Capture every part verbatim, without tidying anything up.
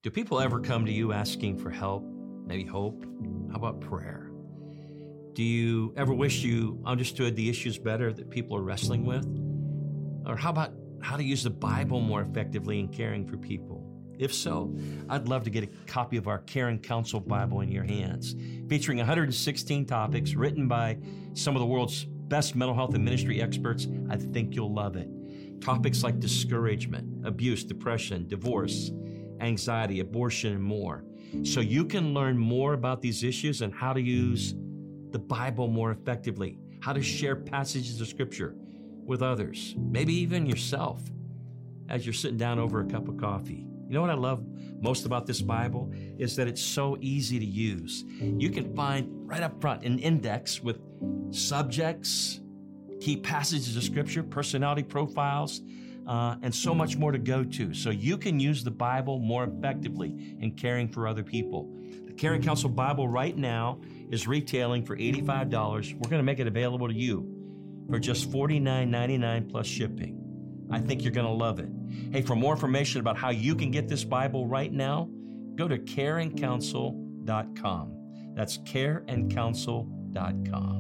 Do people ever come to you asking for help, maybe hope? How about prayer? Do you ever wish you understood the issues better that people are wrestling with? Or how about how to use the Bible more effectively in caring for people? If so, I'd love to get a copy of our Caring Counsel Bible in your hands, featuring one hundred sixteen topics written by some of the world's best mental health and ministry experts. I think you'll love it. Topics like discouragement, abuse, depression, divorce, anxiety, abortion, and more. So you can learn more about these issues and how to use the Bible more effectively, how to share passages of Scripture with others, maybe even yourself, as you're sitting down over a cup of coffee. You know what I love most about this Bible is that it's so easy to use. You can find right up front an index with subjects, key passages of Scripture, personality profiles, uh, and so much more to go to. So you can use the Bible more effectively in caring for other people. The Caring Counsel Bible right now is retailing for eighty-five dollars. We're going to make it available to you for just forty-nine ninety-nine plus shipping. I think you're going to love it. Hey, for more information about how you can get this Bible right now, go to caring counsel dot com. That's care and counsel dot com.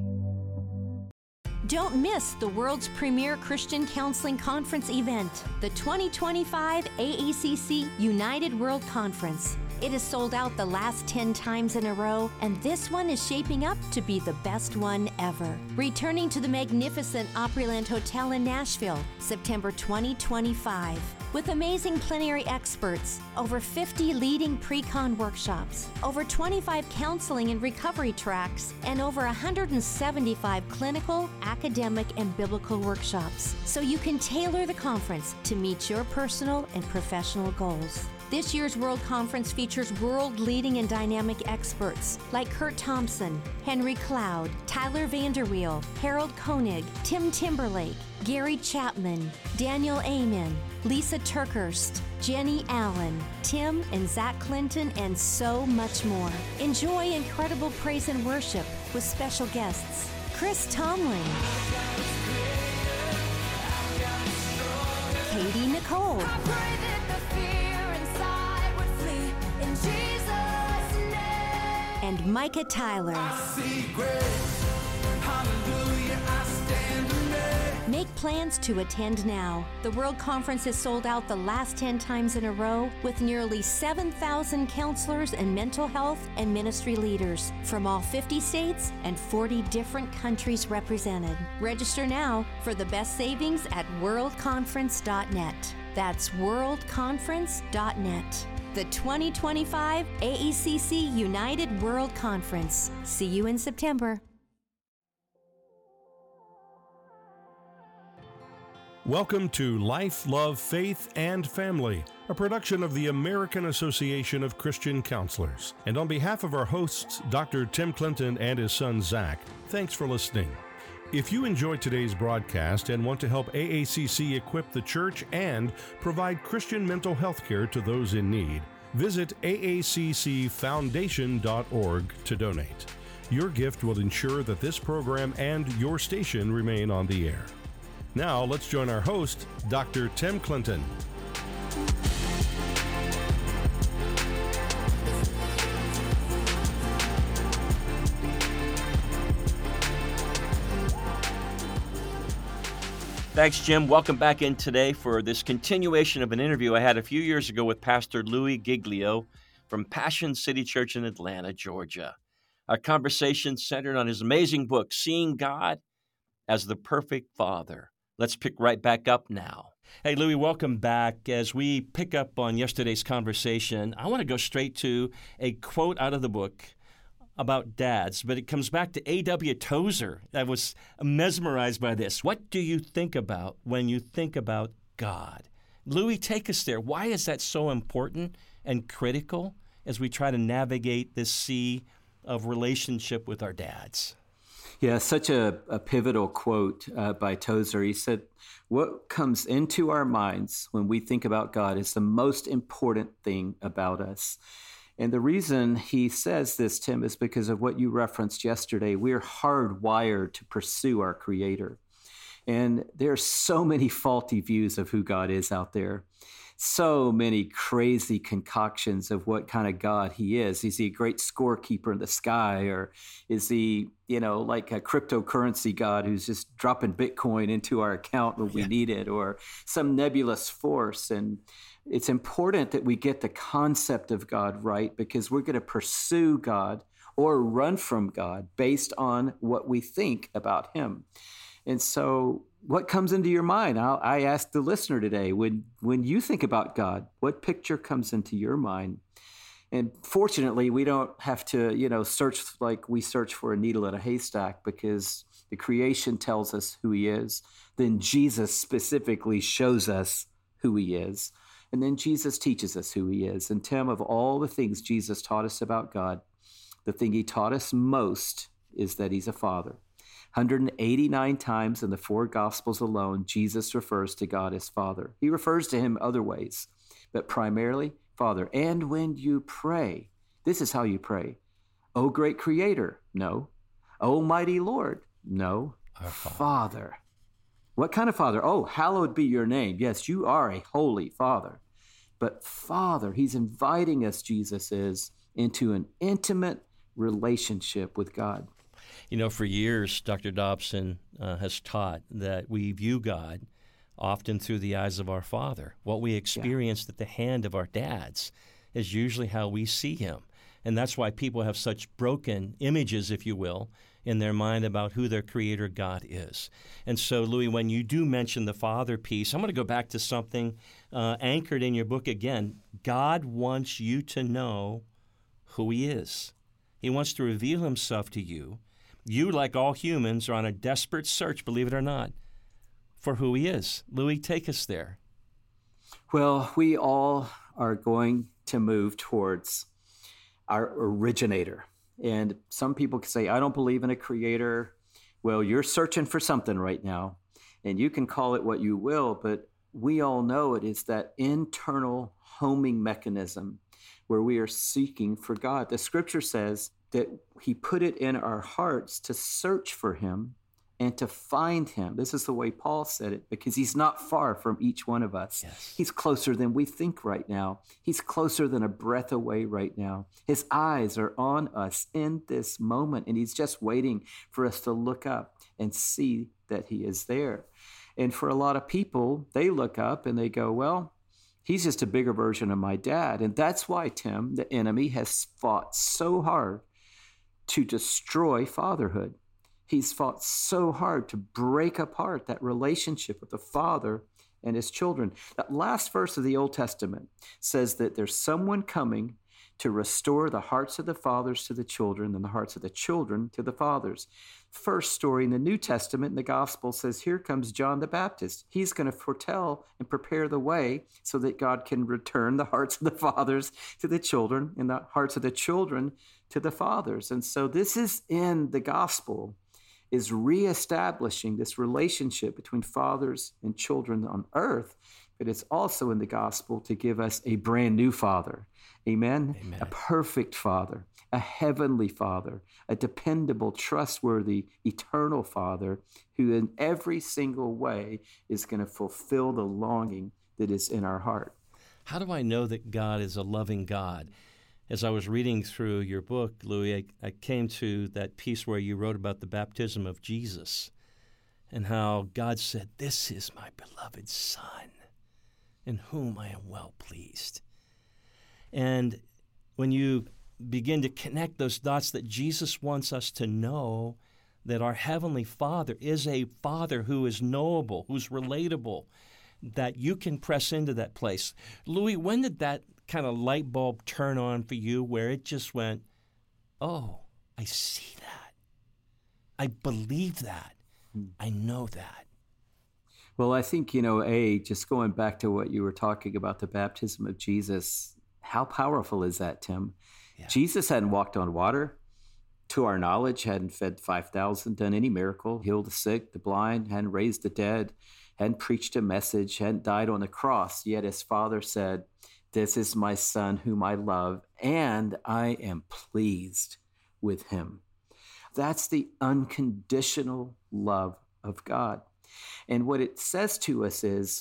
Don't miss the world's premier Christian counseling conference event, the twenty twenty-five A E C C United World Conference. It has sold out the last ten times in a row, and this one is shaping up to be the best one ever. Returning to the magnificent Opryland Hotel in Nashville, September twenty twenty-five. With amazing plenary experts, over fifty leading pre-con workshops, over twenty-five counseling and recovery tracks, and over one hundred seventy-five clinical, academic, and biblical workshops. So you can tailor the conference to meet your personal and professional goals. This year's World Conference features world-leading and dynamic experts like Kurt Thompson, Henry Cloud, Tyler Vanderweel, Harold Koenig, Tim Timberlake, Gary Chapman, Daniel Amen, Lisa Turkhurst, Jenny Allen, Tim and Zach Clinton, and so much more. Enjoy incredible praise and worship with special guests Chris Tomlin, Katie Nicole, and Micah Tyler. Make plans to attend now. The World Conference has sold out the last ten times in a row, with nearly seven thousand counselors and mental health and ministry leaders from all fifty states and forty different countries represented. Register now for the best savings at world conference dot net. That's world conference dot net. The twenty twenty-five A E C C United World Conference. See you in September. Welcome to Life, Love, Faith, and Family, a production of the American Association of Christian Counselors. And on behalf of our hosts, Doctor Tim Clinton and his son Zach, thanks for listening. If you enjoyed today's broadcast and want to help A A C C equip the church and provide Christian mental health care to those in need, visit A A C C foundation dot org to donate. Your gift will ensure that this program and your station remain on the air. Now, let's join our host, Doctor Tim Clinton. Thanks, Jim. Welcome back in today for this continuation of an interview I had a few years ago with Pastor Louis Giglio from Passion City Church in Atlanta, Georgia. Our conversation centered on his amazing book, Seeing God as the Perfect Father. Let's pick right back up now. Hey, Louis, welcome back. As we pick up on yesterday's conversation, I want to go straight to a quote out of the book about dads, but it comes back to A W Tozer. I was mesmerized by this. What do you think about when you think about God? Louis, take us there. Why is that so important and critical as we try to navigate this sea of relationship with our dads? Yeah, such a, a pivotal quote uh, by Tozer. He said, what comes into our minds when we think about God is the most important thing about us. And the reason he says this, Tim, is because of what you referenced yesterday. We're hardwired to pursue our Creator. And there are so many faulty views of who God is out there. so many crazy concoctions of what kind of God he is. Is he a great scorekeeper in the sky? Or is he, you know, like a cryptocurrency God who's just dropping Bitcoin into our account when we yeah. need it, or some nebulous force? And it's important that we get the concept of God right, because we're going to pursue God or run from God based on what we think about him. And so what comes into your mind? I'll, I asked the listener today, when, when you think about God, what picture comes into your mind? And fortunately, we don't have to, you know, search like we search for a needle in a haystack, because the creation tells us who he is. Then Jesus specifically shows us who he is. And then Jesus teaches us who he is. And Tim, of all the things Jesus taught us about God, the thing he taught us most is that he's a father. one hundred eighty-nine times in the four Gospels alone, Jesus refers to God as Father. He refers to him other ways, but primarily Father. And when you pray, this is how you pray. O great Creator, no. O mighty Lord, no. Our Father. Father. What kind of Father? Oh, hallowed be your name. Yes, you are a holy Father. But Father, he's inviting us, Jesus is, into an intimate relationship with God. You know, for years, Doctor Dobson uh, has taught that we view God often through the eyes of our Father. What we experienced yeah. at the hand of our dads is usually how we see him. And that's why people have such broken images, if you will, in their mind about who their Creator God is. And so, Louis, when you do mention the Father piece, I'm going to go back to something uh, anchored in your book again. God wants you to know who he is. He wants to reveal himself to you. You, like all humans, are on a desperate search, believe it or not, for who he is. Louis, take us there. Well, we all are going to move towards our originator. And some people can say, I don't believe in a creator. Well, you're searching for something right now, and you can call it what you will, but we all know it is that internal homing mechanism where we are seeking for God. The scripture says that he put it in our hearts to search for him and to find him. This is the way Paul said it, because he's not far from each one of us. Yes. He's closer than we think right now. He's closer than a breath away right now. His eyes are on us in this moment, and he's just waiting for us to look up and see that he is there. And for a lot of people, they look up and they go, well, he's just a bigger version of my dad. And that's why, Tim, the enemy has fought so hard to destroy fatherhood. He's fought so hard to break apart that relationship with the Father and his children. That last verse of the Old Testament says that there's someone coming to restore the hearts of the fathers to the children and the hearts of the children to the fathers. First story in the New Testament in the Gospel says, here comes John the Baptist. He's going to foretell and prepare the way so that God can return the hearts of the fathers to the children and the hearts of the children to the fathers. And so this is in the Gospel, is reestablishing this relationship between fathers and children on earth, but it's also in the gospel to give us a brand new Father. Amen? Amen. A perfect Father, a heavenly Father, a dependable, trustworthy, eternal Father who in every single way is going to fulfill the longing that is in our heart. How do I know that God is a loving God? As I was reading through your book, Louis, I, I came to that piece where you wrote about the baptism of Jesus and how God said, this is my beloved Son, in whom I am well pleased. And when you begin to connect those dots, that Jesus wants us to know that our Heavenly Father is a Father who is knowable, who's relatable, that you can press into that place. Louis, when did that kind of light bulb turn on for you where it just went, oh, I see that. I believe that. I know that. Well, I think, you know, A, just going back to what you were talking about, the baptism of Jesus, how powerful is that, Tim? Yeah. Jesus hadn't walked on water. To our knowledge, hadn't fed five thousand, done any miracle, healed the sick, the blind, hadn't raised the dead, hadn't preached a message, hadn't died on the cross. Yet his Father said, this is my Son whom I love, and I am pleased with him. That's the unconditional love of God. And what it says to us is,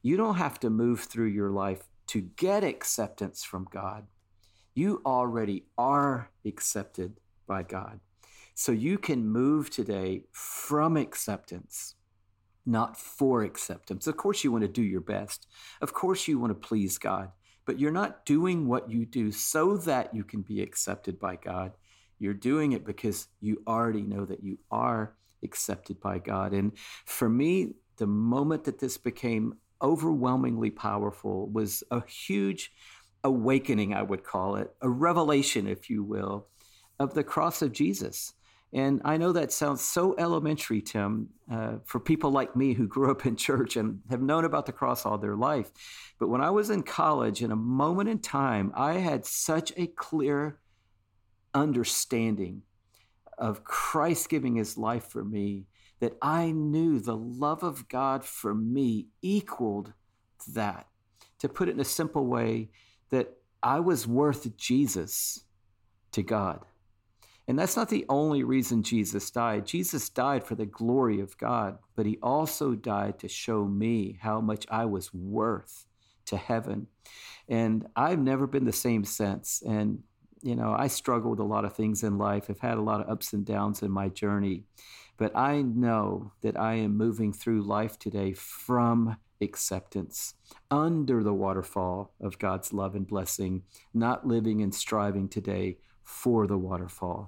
You don't have to move through your life to get acceptance from God. You already are accepted by God. So you can move today from acceptance, not for acceptance. Of course, you want to do your best. Of course, you want to please God, but you're not doing what you do so that you can be accepted by God. You're doing it because you already know that you are accepted by God. And for me, the moment that this became overwhelmingly powerful was a huge awakening, I would call it, a revelation, if you will, of the cross of Jesus. And I know that sounds so elementary, Tim, uh, for people like me who grew up in church and have known about the cross all their life. But when I was in college, in a moment in time, I had such a clear understanding of Christ giving his life for me that I knew the love of God for me equaled that. To put it in a simple way, that I was worth Jesus to God. And that's not the only reason Jesus died. Jesus died for the glory of God, but he also died to show me how much I was worth to heaven. And I've never been the same since. And, you know, I struggle with a lot of things in life. I've had a lot of ups and downs in my journey. But I know that I am moving through life today from acceptance, under the waterfall of God's love and blessing, not living and striving today for the waterfall.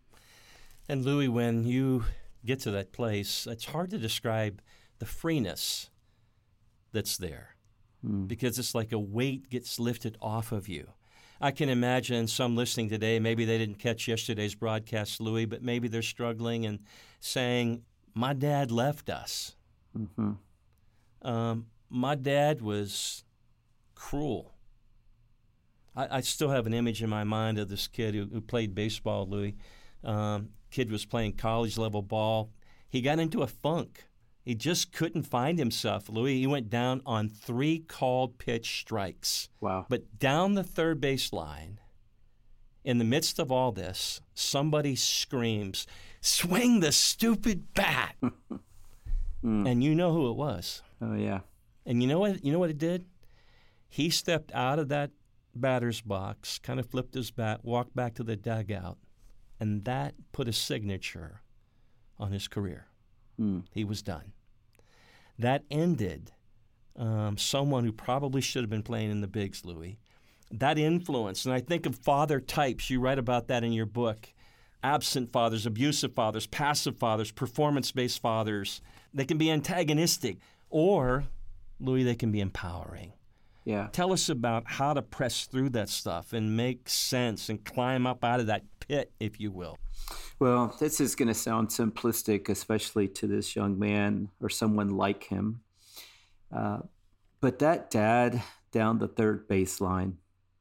And Louis, when you get to that place, it's hard to describe the freeness that's there mm. because it's like a weight gets lifted off of you. I can imagine some listening today, maybe they didn't catch yesterday's broadcast, Louis, but maybe they're struggling and saying, my dad left us. Mm-hmm. Um, my dad was cruel. I, I still have an image in my mind of this kid who, who played baseball, Louis. Um, kid was playing college-level ball. He got into a funk. He just couldn't find himself, Louis. He went down on three called pitch strikes. Wow. But down the third base line, in the midst of all this, somebody screams, swing the stupid bat. mm. And you know who it was. Oh, yeah. And you know what, you know what it did? He stepped out of that batter's box, kind of flipped his bat, walked back to the dugout, and that put a signature on his career. Mm. He was done. That ended um, someone who probably should have been playing in the bigs, Louis. That influence, and I think of father types. You write about that in your book. Absent fathers, abusive fathers, passive fathers, performance-based fathers. They can be antagonistic, or, Louis, they can be empowering. Yeah. Tell us about how to press through that stuff and make sense and climb up out of that pit, if you will. Well, this is going to sound simplistic, especially to this young man or someone like him. Uh, but that dad down the third baseline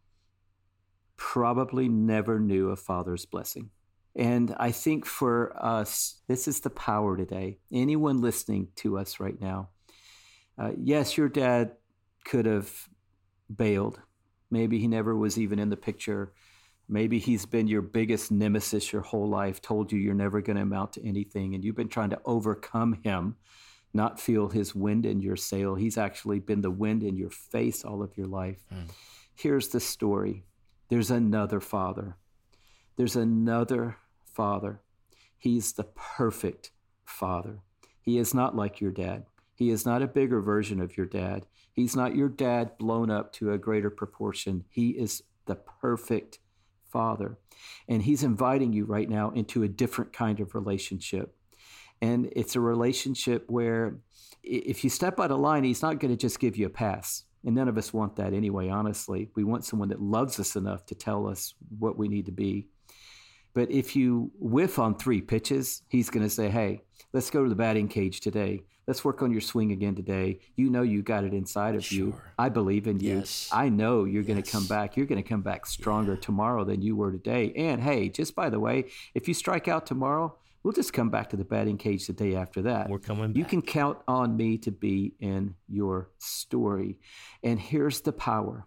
probably never knew a father's blessing. And I think for us, this is the power today. Anyone listening to us right now, uh, yes, your dad could have bailed. Maybe he never was even in the picture. Maybe he's been your biggest nemesis your whole life, told you you're never going to amount to anything, and you've been trying to overcome him, not feel his wind in your sail. He's actually been the wind in your face all of your life. Mm. Here's the story. There's another father. There's another father. He's the perfect father. He is not like your dad. He is not a bigger version of your dad. He's not your dad blown up to a greater proportion. He is the perfect father. And he's inviting you right now into a different kind of relationship. And it's a relationship where if you step out of line, he's not going to just give you a pass. And none of us want that anyway, honestly. We want someone that loves us enough to tell us what we need to be. But if you whiff on three pitches, he's going to say, hey, let's go to the batting cage today. Let's work on your swing again today. You know you got it inside of sure. you. I believe in you. Yes. I know you're yes. going to come back. You're going to come back stronger yeah. tomorrow than you were today. And hey, just by the way, if you strike out tomorrow, we'll just come back to the batting cage the day after that. We're coming back. You can count on me to be in your story. And here's the power.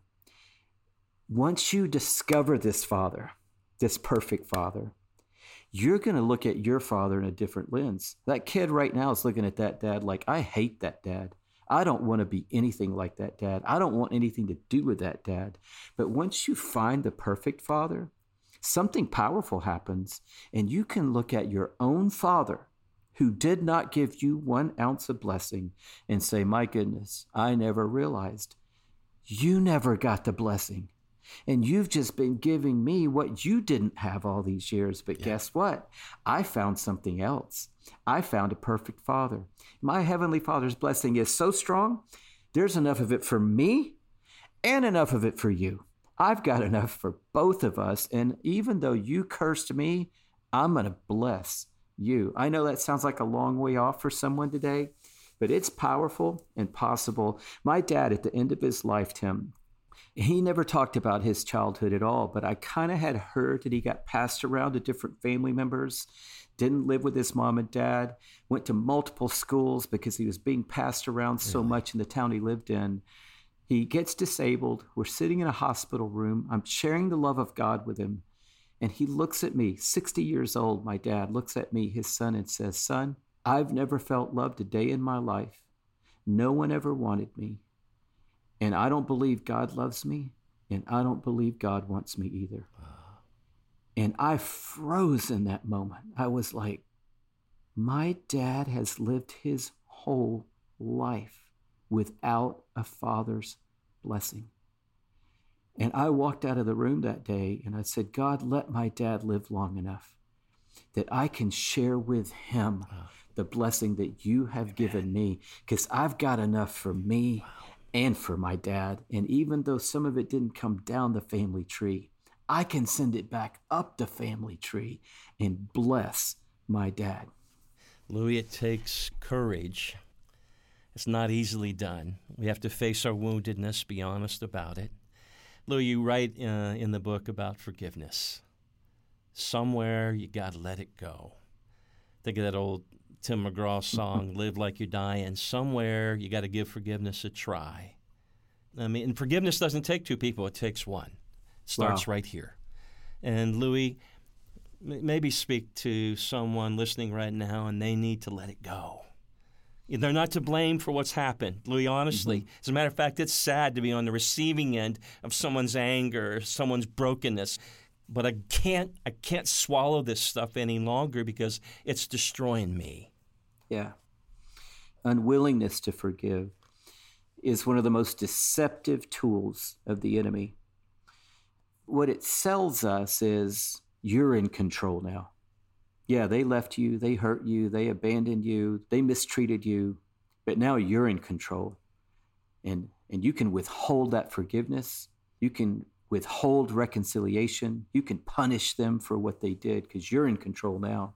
Once you discover this father, this perfect father, you're going to look at your father in a different lens. That kid right now is looking at that dad like, I hate that dad. I don't want to be anything like that dad. I don't want anything to do with that dad. But once you find the perfect father, something powerful happens, and you can look at your own father who did not give you one ounce of blessing and say, my goodness, I never realized you never got the blessing. And you've just been giving me what you didn't have all these years. But yeah. Guess what? I found something else. I found a perfect father. My Heavenly Father's blessing is so strong, there's enough of it for me and enough of it for you. I've got enough for both of us. And even though you cursed me, I'm going to bless you. I know that sounds like a long way off for someone today, but it's powerful and possible. My dad, at the end of his life, Tim, he never talked about his childhood at all, but I kind of had heard that he got passed around to different family members, didn't live with his mom and dad, went to multiple schools because he was being passed around so really? much in the town he lived in. He gets disabled. We're sitting in a hospital room. I'm sharing the love of God with him. And he looks at me, sixty years old, my dad looks at me, his son, and says, son, I've never felt loved a day in my life. No one ever wanted me. And I don't believe God loves me, and I don't believe God wants me either. Wow. And I froze in that moment. I was like, my dad has lived his whole life without a father's blessing. And I walked out of the room that day and I said, God, let my dad live long enough that I can share with him wow. the blessing that you have Amen. given me, because I've got enough for me wow. and for my dad. And even though some of it didn't come down the family tree, I can send it back up the family tree and bless my dad. Louis, it takes courage. It's not easily done. We have to face our woundedness, be honest about it. Louis, you write uh, in the book about forgiveness. Somewhere you got to let it go. Think of that old Tim McGraw song, Live Like You Die, and somewhere you got to give forgiveness a try. I mean, and forgiveness doesn't take two people, it takes one. It starts wow. right here. And Louis, m- maybe speak to someone listening right now and they need to let it go. They're not to blame for what's happened, Louis, honestly. Mm-hmm. As a matter of fact, it's sad to be on the receiving end of someone's anger, someone's brokenness. But I can't I can't swallow this stuff any longer because it's destroying me. Yeah. Unwillingness to forgive is one of the most deceptive tools of the enemy. What it sells us is you're in control now. Yeah, they left you, they hurt you, they abandoned you, they mistreated you, but now you're in control. And and you can withhold that forgiveness. You can withhold reconciliation. You can punish them for what they did because you're in control now.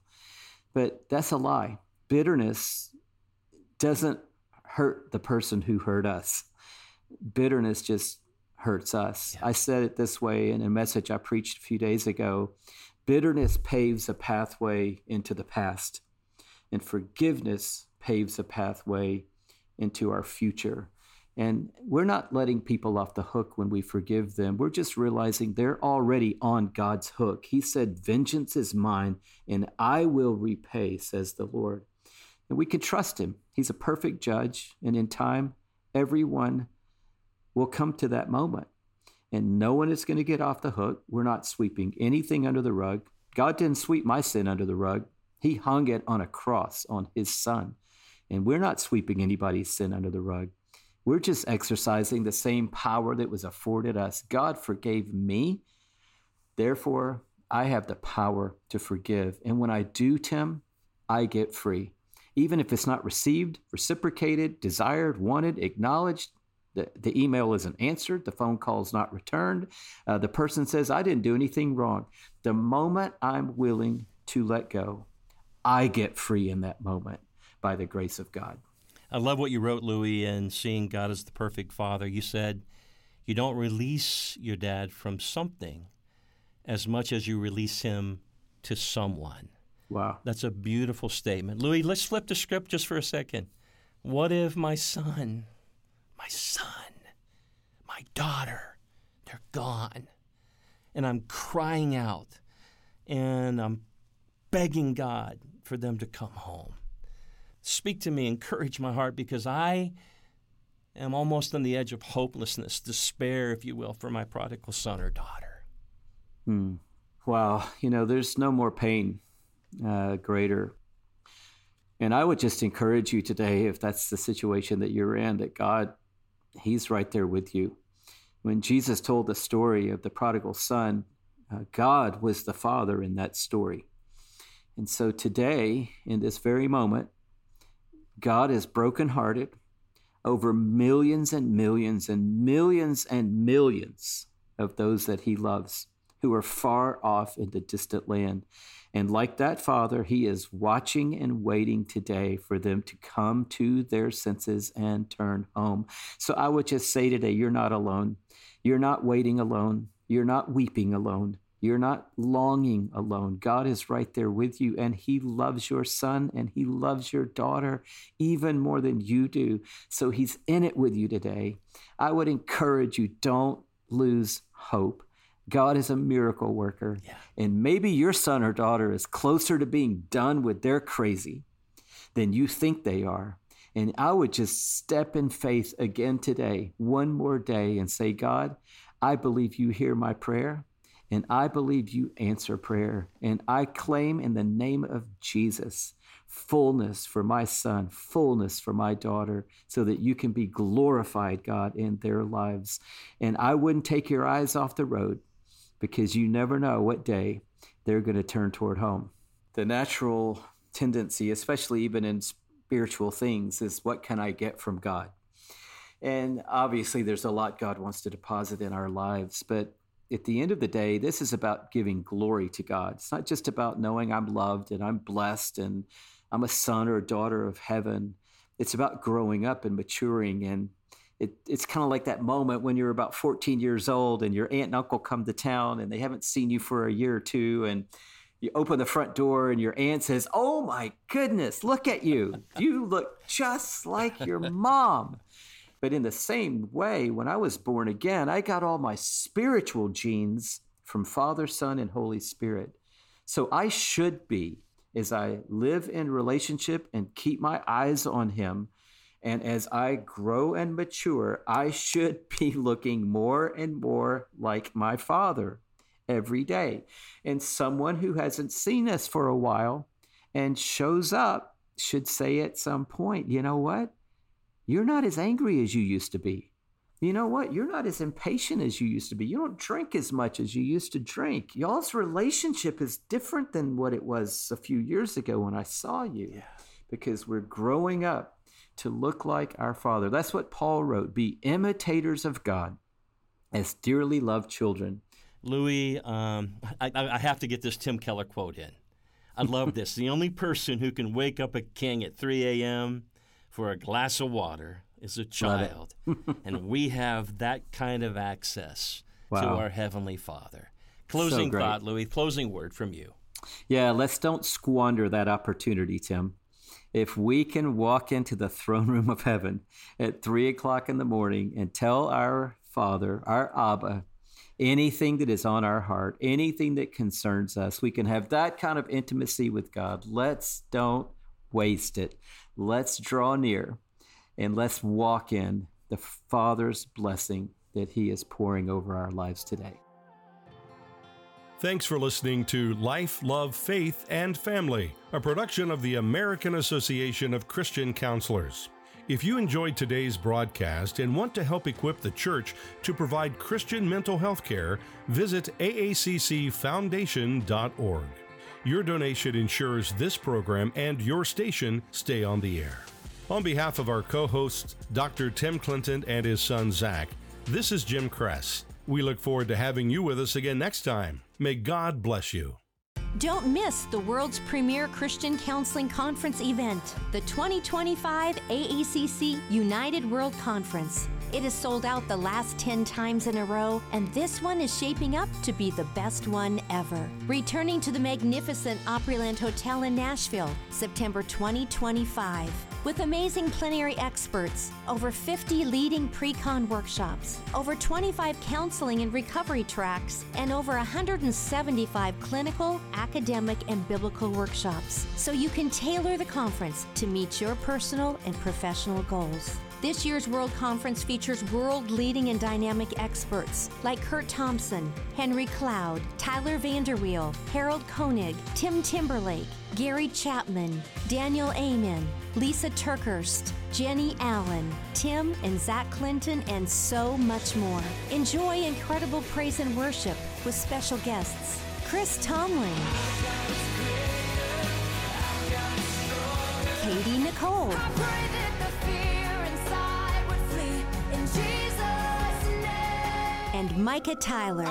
But that's a lie. Bitterness doesn't hurt the person who hurt us. Bitterness just hurts us. Yeah. I said it this way in a message I preached a few days ago. Bitterness paves a pathway into the past, and forgiveness paves a pathway into our future. And we're not letting people off the hook when we forgive them. We're just realizing they're already on God's hook. He said, vengeance is mine, and I will repay, says the Lord. And we can trust him. He's a perfect judge, and in time, everyone will come to that moment. And no one is going to get off the hook. We're not sweeping anything under the rug. God didn't sweep my sin under the rug. He hung it on a cross on his son. And we're not sweeping anybody's sin under the rug. We're just exercising the same power that was afforded us. God forgave me. Therefore, I have the power to forgive. And when I do, Tim, I get free. Even if it's not received, reciprocated, desired, wanted, acknowledged, The, the email isn't answered. The phone call is not returned. Uh, the person says, I didn't do anything wrong. The moment I'm willing to let go, I get free in that moment by the grace of God. I love what you wrote, Louis, in Seeing God as the Perfect Father. You said, you don't release your dad from something as much as you release him to someone. Wow. That's a beautiful statement. Louis, let's flip the script just for a second. What if my son... My son, my daughter, they're gone. And I'm crying out and I'm begging God for them to come home. Speak to me, encourage my heart, because I am almost on the edge of hopelessness, despair, if you will, for my prodigal son or daughter. Hmm. Wow. You know, there's no more pain uh, greater. And I would just encourage you today, if that's the situation that you're in, that God, he's right there with you. When Jesus told the story of the prodigal son, uh, God was the father in that story. And so today, in this very moment, God is brokenhearted over millions and millions and millions and millions of those that he loves who are far off in the distant land. And like that father, he is watching and waiting today for them to come to their senses and turn home. So I would just say today, you're not alone. You're not waiting alone. You're not weeping alone. You're not longing alone. God is right there with you, and he loves your son and he loves your daughter even more than you do. So he's in it with you today. I would encourage you, don't lose hope. God is a miracle worker. Yeah. And maybe your son or daughter is closer to being done with their crazy than you think they are. And I would just step in faith again today, one more day, and say, God, I believe you hear my prayer. And I believe you answer prayer. And I claim in the name of Jesus, fullness for my son, fullness for my daughter, so that you can be glorified, God, in their lives. And I wouldn't take your eyes off the road, because you never know what day they're going to turn toward home. The natural tendency, especially even in spiritual things, is what can I get from God? And obviously there's a lot God wants to deposit in our lives, but at the end of the day, this is about giving glory to God. It's not just about knowing I'm loved and I'm blessed and I'm a son or a daughter of heaven. It's about growing up and maturing. And it, it's kind of like that moment when you're about fourteen years old and your aunt and uncle come to town and they haven't seen you for a year or two. And you open the front door and your aunt says, "Oh my goodness, look at you. You look just like your mom." But in the same way, when I was born again, I got all my spiritual genes from Father, Son, and Holy Spirit. So I should be, as I live in relationship and keep my eyes on him, and as I grow and mature, I should be looking more and more like my Father every day. And someone who hasn't seen us for a while and shows up should say at some point, you know what? You're not as angry as you used to be. You know what? You're not as impatient as you used to be. You don't drink as much as you used to drink. Y'all's relationship is different than what it was a few years ago when I saw you. Yeah. Because we're growing up to look like our Father. That's what Paul wrote. Be imitators of God as dearly loved children. Louis, um, I, I have to get this Tim Keller quote in. I love this. The only person who can wake up a king at three a.m. for a glass of water is a child. And we have that kind of access wow. to our Heavenly Father. Closing so thought, Louis, closing word from you. Yeah, let's don't squander that opportunity, Tim. If we can walk into the throne room of heaven at three o'clock in the morning and tell our Father, our Abba, anything that is on our heart, anything that concerns us, we can have that kind of intimacy with God. Let's don't waste it. Let's draw near and let's walk in the Father's blessing that he is pouring over our lives today. Thanks for listening to Life, Love, Faith, and Family, a production of the American Association of Christian Counselors. If you enjoyed today's broadcast and want to help equip the church to provide Christian mental health care, visit A A C C foundation dot org. Your donation ensures this program and your station stay on the air. On behalf of our co-hosts, Doctor Tim Clinton and his son Zach, this is Jim Kress. We look forward to having you with us again next time. May God bless you. Don't miss the world's premier Christian counseling conference event, the twenty twenty-five A E C C United World Conference. It has sold out the last ten times in a row, and this one is shaping up to be the best one ever. Returning to the magnificent Opryland Hotel in Nashville, September twenty twenty-five. With amazing plenary experts, over fifty leading pre-con workshops, over twenty-five counseling and recovery tracks, and over one hundred seventy-five clinical, academic, and biblical workshops, so you can tailor the conference to meet your personal and professional goals. This year's World Conference features world-leading and dynamic experts like Kurt Thompson, Henry Cloud, Tyler Vanderweel, Harold Koenig, Tim Timberlake, Gary Chapman, Daniel Amen, Lisa Turkhurst, Jenny Allen, Tim and Zach Clinton, and so much more. Enjoy incredible praise and worship with special guests Chris Tomlin, Katie Nicole, and Micah Tyler.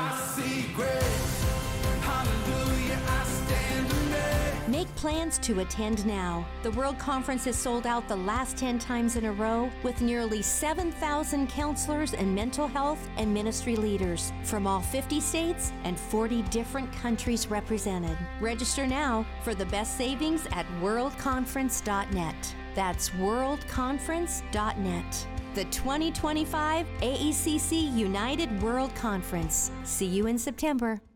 Make plans to attend now. The World Conference is sold out the last ten times in a row with nearly seven thousand counselors and mental health and ministry leaders from all fifty states and forty different countries represented. Register now for the best savings at world conference dot net. That's world conference dot net. The twenty twenty-five A E C C United World Conference. See you in September.